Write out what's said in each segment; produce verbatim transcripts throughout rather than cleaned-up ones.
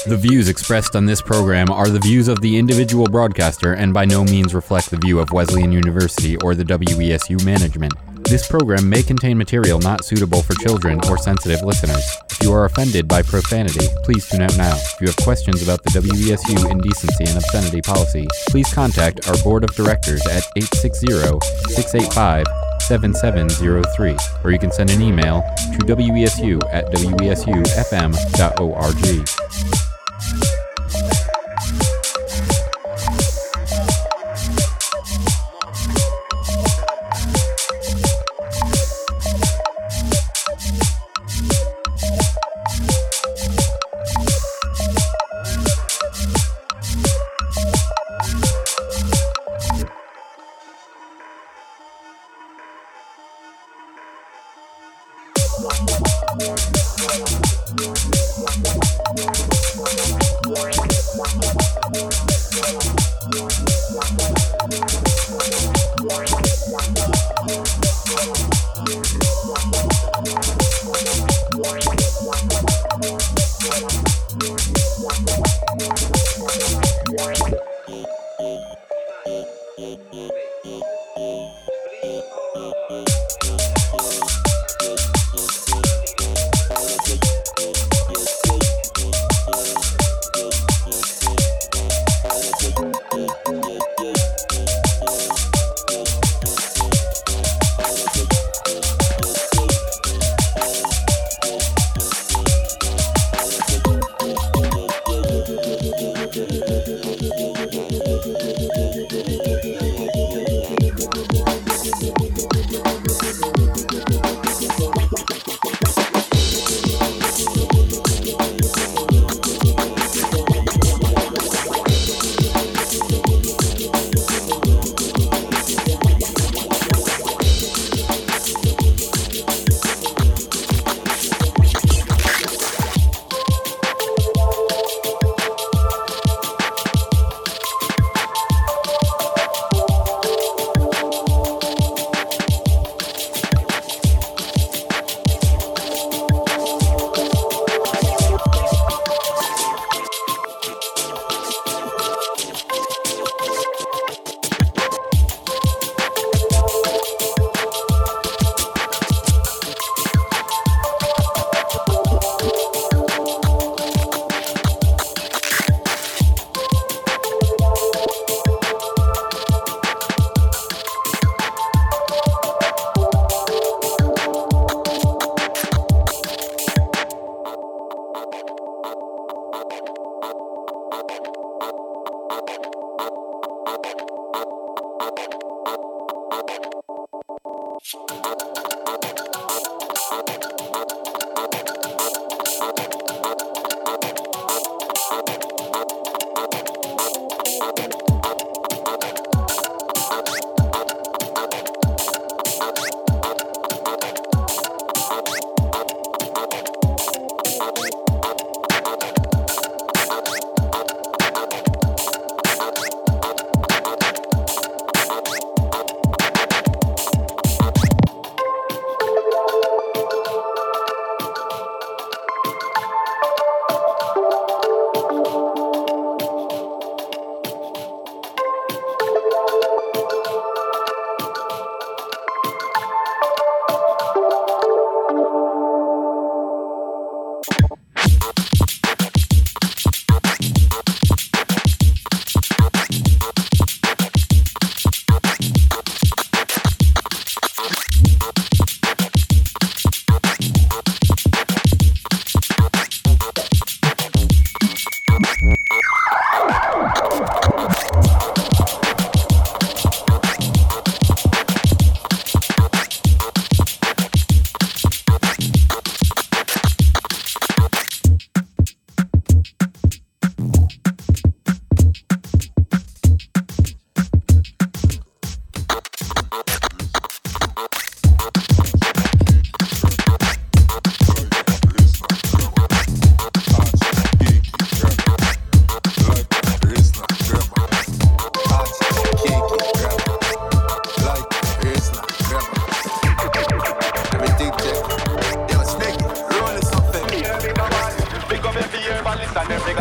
The views expressed on this program are the views of the individual broadcaster and by no means reflect the view of Wesleyan University or the W E S U management. This program may contain material not suitable for children or sensitive listeners. If you are offended by profanity, please tune out now. If you have questions about the W E S U indecency and obscenity policy, please contact our board of directors at eight six zero, six eight five, seven seven zero three, or you can send an email to W E S U at W E S U F M dot org. Thank you.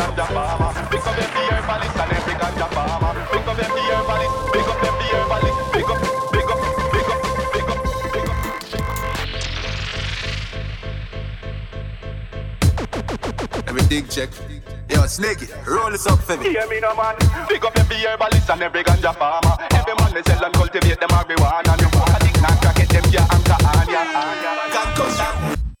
ganja farmer. Big up every herbalist and every ganja farmer. Big up every herbalist, big up every herbalist, big up, big up, big up, big up, big up. Every dig check. Yo, Snakey, roll this up for me. Hear me no man. Big up every herbalist and every ganja farmer. Every man they sell and cultivate the marijuana. And you walk a dick and crack it, them ya anchor on ya. Can't touch that.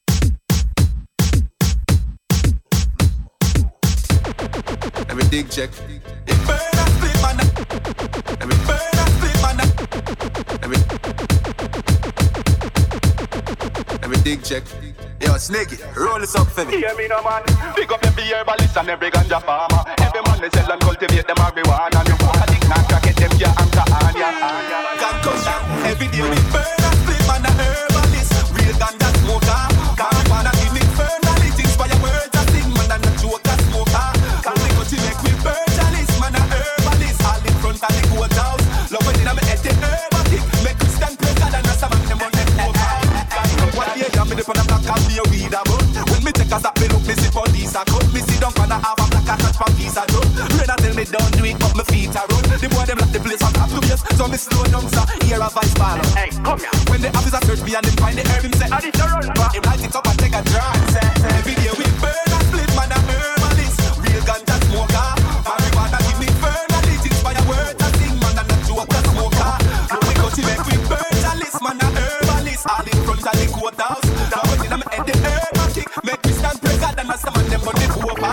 Every dig check. It burn and flip man. Every burn and flip man. Every Every dig check. Yo, Snakey, roll this up for me. Hear me no man. Pick up every herbalist and every ganja farmer. Every man they sell and cultivate the marijuana. And you walk a dick and crack it, them ya anchor on ya. Can't touch that. Every day we burn and flip man a herbalist. Real ganja smoker. Can't wanna give me fertility. Inspire words and sing man and a joke a smoker. Can't think what you make we burn chalice. Man a herbalist. All in front of the courthouse. Love when in a me head the herbalist. Make Christian play God and a man them on the over. What the hell me dip on a black and be a weed a bun. When me take a stop me look me see police a cut. Me see down on a half a black and catch from piece a done. Rain a tell me don't do it but me feet a run. The boy them like the place on top to base. So me slow down sir, hear a vice ball. Hey, come here. When the officer search me and him find the herb him say I need to run. But him light it up and take a drag. Say, every day we burn and split man a herbalist. Real ganja smoker. Marijuana give me fertility. Inspire words and sing man and a joke a smoker. And we go to make we burn chalice man a herbalist. All in front of the courthouse. Now when in a me head the herb and kick. Make me stand pray God and a man them on the over.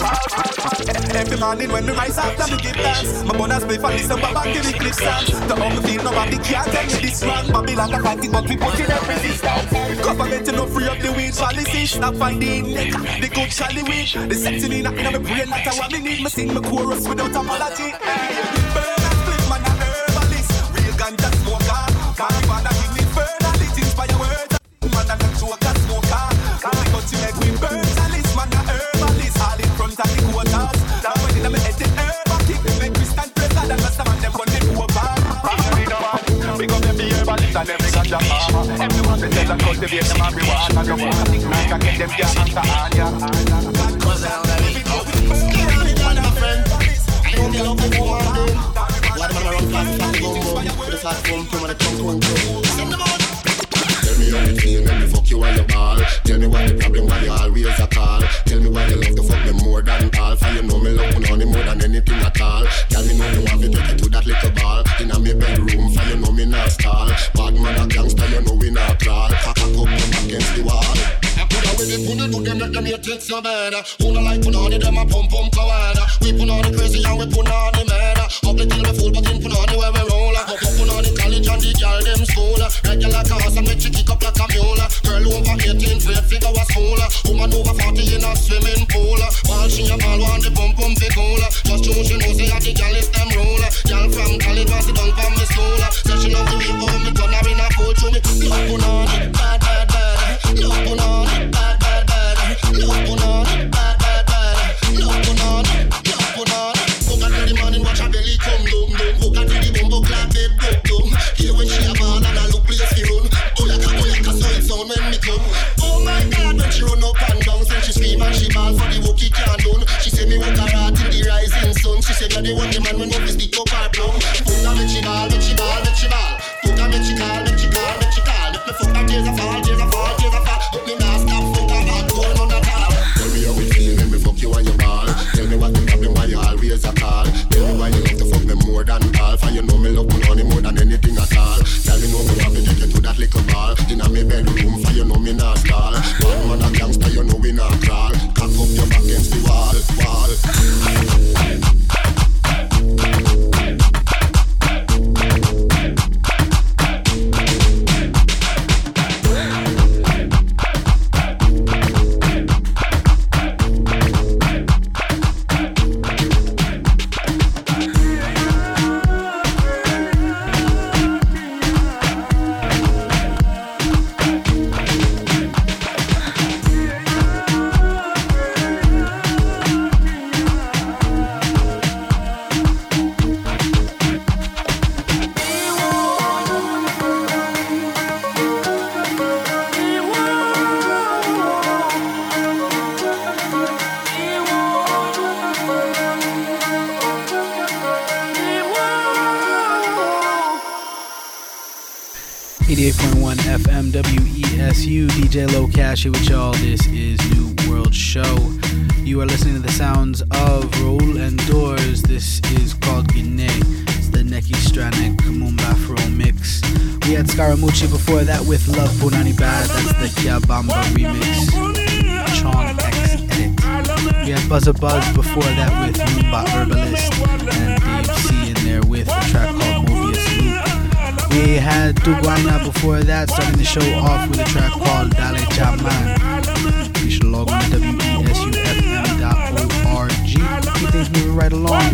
Every morning when we rise up, me give thanks. My bonus play for listen back and give the clip stands. The only feel nobody can't tell me this wrong. Babylon a fighting but we put in a resistance. Government no free up the weed policy. Stop finding the good Charlie weed. The sexy me not in my brain, not a what me need. Me sing my chorus without apology. Hey, burn and split man a herbalist. Real ganja smoker. Marijuana give me fertility. Inspire words. Man a joke a smoker. Now we got to make we burn chalice. Man a herbalist. All in front of the courthouse. Now when in a me head the herb and kick. Make we stand press God and rest a man them on the over. Big up every herbalist and every ganja farmer. Everyone they sell and cultivate the marijuana. And you walk a dick and get them ya anchor on ya. Cause I'm gonna be out. One of my friends. I don't get up with woman then. One of my run fast fast boom boom. With a fat boom boom and a chunk one two. Send them out. Tell me how you feel, let me fuck you while you ball. Tell me what the problem, why you always a call. Tell me why you love to fuck me more than all. For you know me love me honey more than anything at all. Tell me know you want me take you to that little ball. In a me bedroom, for you know me not stall. Bad man a gangster, you know we not crawl. Cock up them against the wall. I put away the put do them, let them hear take so bad. Who no like put on it, them a pump pump coward. We put on the crazy and we put on the murder. Ugly till we full, but in put on the way we roll. Up up put on the college and the girl them school. Regular cars and make you kick up like a mule. Girl over eighteen, straight figure was cool. Woman over forty in a swimming pool. While she a ball want the pump pump fi cool. Just choose she know say a the girl is them rule. Girl from college was the done from the school. Say she love the way how me turn her in a fool. Show me love put on it, bad bad bad. Love put on it, bad bad bad. Love put on it, bad bad bad. Love put on it, love put on it. Go back to the morning watch her belly come down down. Go back to the bumbo clap bed book down. Hear when she a ball and a look place fi run. Oyaka oyaka so it sound when me come. Oh my God when she run up and down, say she scream and she ball for the work he can't done. She say me work hard till the rising sun. She say that the one the man when up is stick up her plum. Put her make she ball, make she ball, make she ball. Put her make she call, make she call, make she call. If me fuck her tears a fall, tears a fall, tears a fall. But me nah stop fuck her back, go on at all. Tell me how it feel when me fuck you and you ball. Tell me what the problem, why you always a call. Tell me why you love to fuck me more than all. For you know me love me honey more than anything at all. Tell me know me want me take you to that little ball. In a me bedroom, for you know me not stall. One man a gangster, you know we not crawl. Cock up your back against the wall, wall. eighty-eight point one F M W E S U, D J Low Cash here with y'all. This is New World Show. You are listening to the sounds of Raoul and Doors. This is called Guinea. It's the Neki Stranik Mumba Afro mix. We had Scaramucci before that with Love Punani Bad. That's the Kia Bamba remix. Chong X Edit. We had Buzzer Buzz before that with Mumba Herbalist. And Dave C in there with a track called Mobius Loop. We had Duguayna before that, starting the show off with a track called Dale Jaman. You should log on to W E S U F M dot org. Keep things moving right along.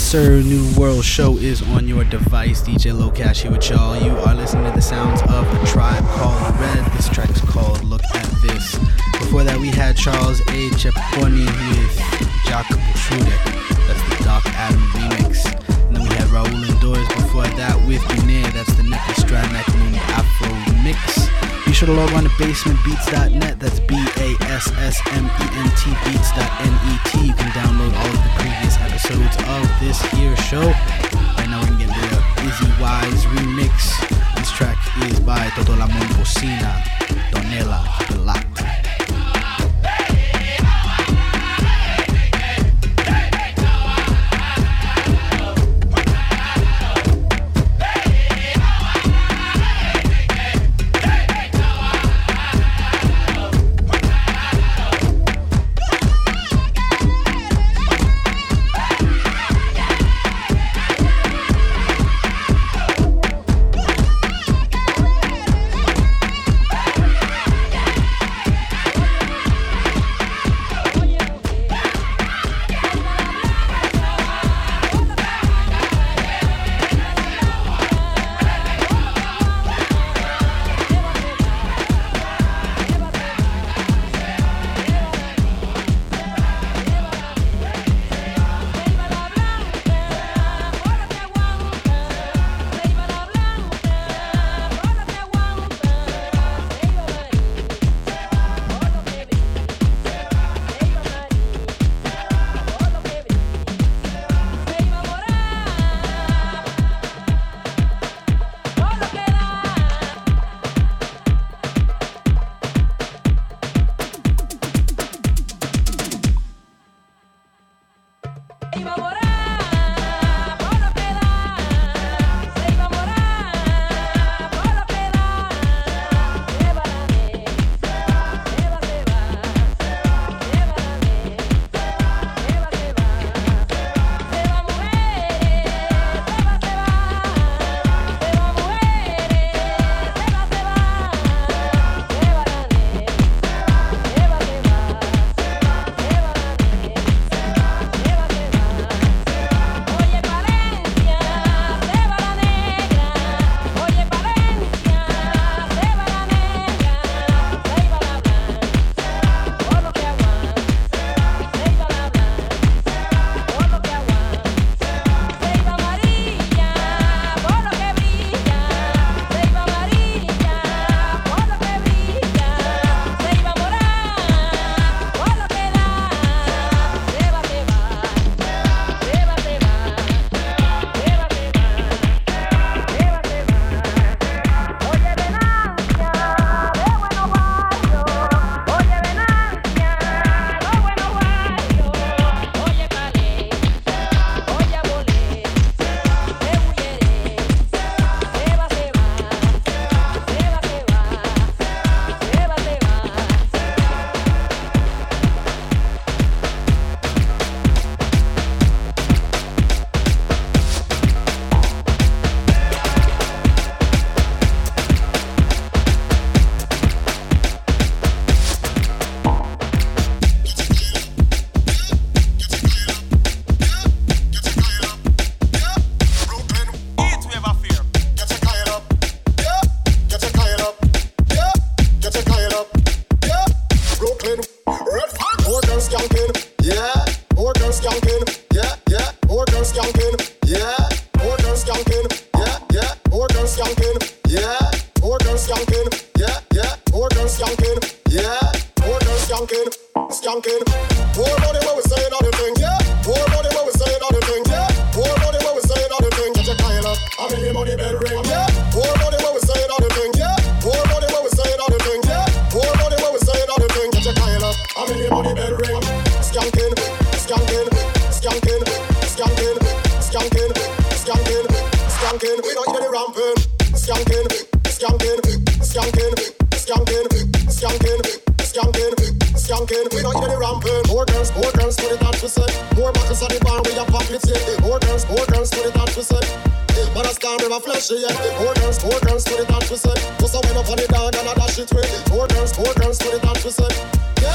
sir. New World Show is on your device. D J Locash here with y'all. You are listening to the sounds of A Tribe Called Red. This track is called Look at This. Before that, we had Charles A. Ceponi with Jack Bushudek. That's the Doc Adam remix. And then we had Raul Indoors before that with Guinea. That's the Nicholas Stranak and Afro mix. Be sure to log on to basement beats dot net. That's B A S S M E N T beats dot net. You can download all of the previous episodes of this here show. Right now we're going to get into the Izzy Wise remix. This track is by Todo La Momposina, Donella Galat.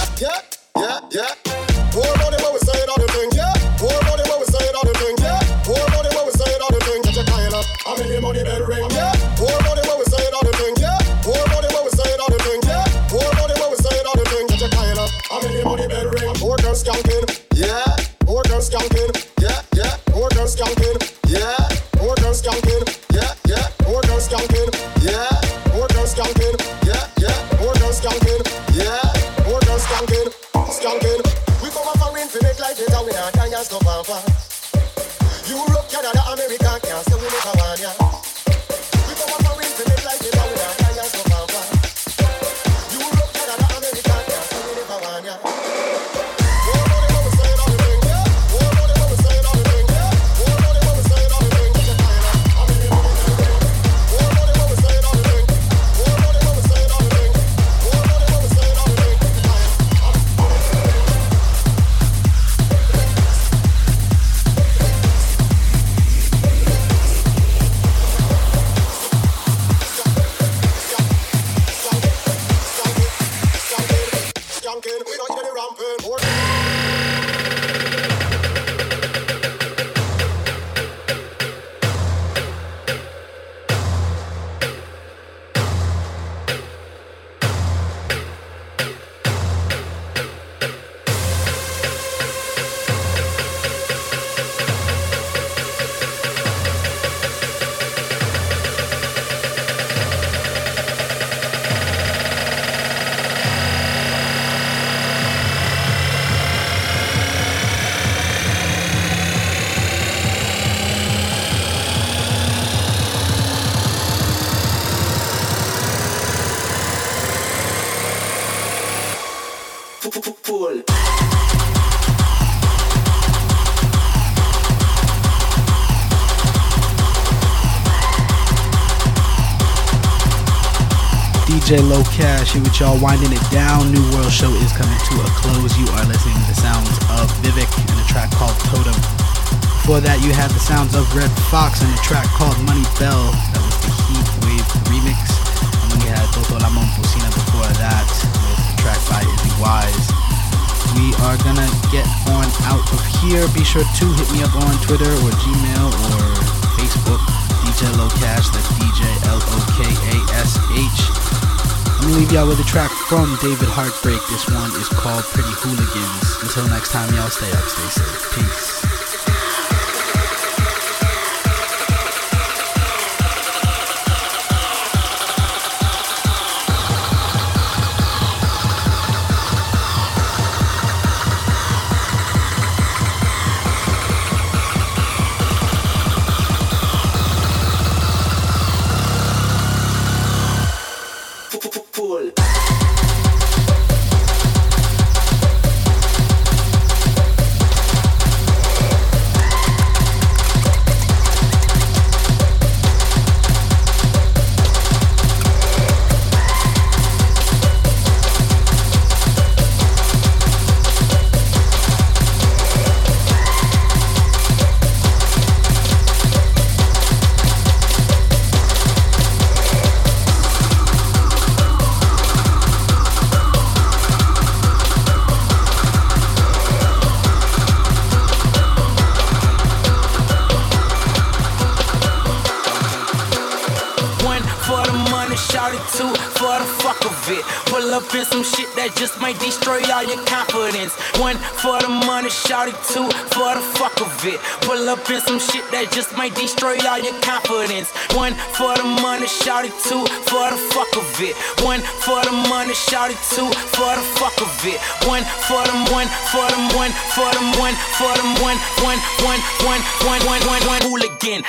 Yeah, yeah. More money when we say it on the thing, yeah. More money when we say it on the thing, yeah. giants no pamper. Europe, Canada, America can't say we never want ya. We come up and win to make life better with our giants no pamper. Europe, Canada, America can't say we never want ya. D J Low Cash here with y'all, winding it down. New World Show is coming to a close. You are listening to the sounds of Vivek and a track called Totem. Before that, you had the sounds of Red Fox and a track called Money Bell. That was the Heat Wave remix. And then we had Toto La Momposina before that with the track by Izzy Wise. We are gonna get on out of here. Be sure to hit me up on Twitter or Gmail or Facebook. D J Low Cash, that's D J L O K A S H. I'm gonna leave y'all with a track from David Heartbreak. This one is called Pretty Hooligans. Until next time, y'all stay up, stay safe. Peace. Up some shit that just might destroy all your confidence. One for the money, shout it. Two for the fuck of it. Pull up in some shit that just might destroy all your confidence. One for the money, shout it. Two for the fuck of it. One for the money, shout it. Two for the fuck of it. One for them, one for them, one for them, one for them, one, one, one, one, one, one, one, one, hooligan.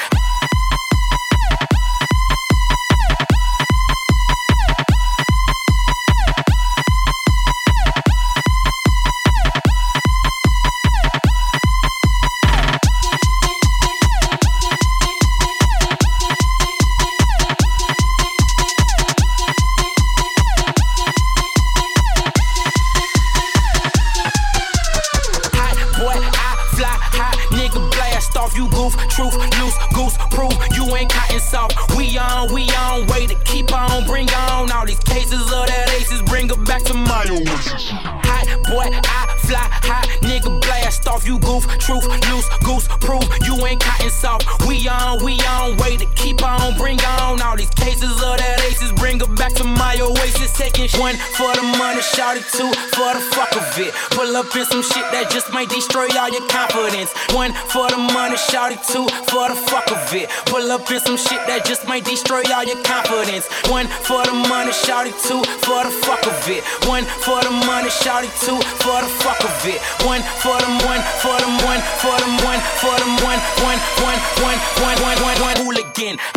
Truth, loose, goose, proof, you ain't cotton soft. We on, we on, way to keep on, bring on all these cases of that aces, bring them back to to my Oasis, taking one for the money, shout it two for the fuck of it. Pull up in some shit that just might destroy all your confidence. One for the money, shout it two for the fuck of it. Pull up in some shit that just might destroy all your confidence. One for the money, shout it two for the fuck of it. One for the money, shout it two for the fuck of it. One for them, one for them, one for them, one for them, one, one, one, one, one, one, one, one. Hooligan,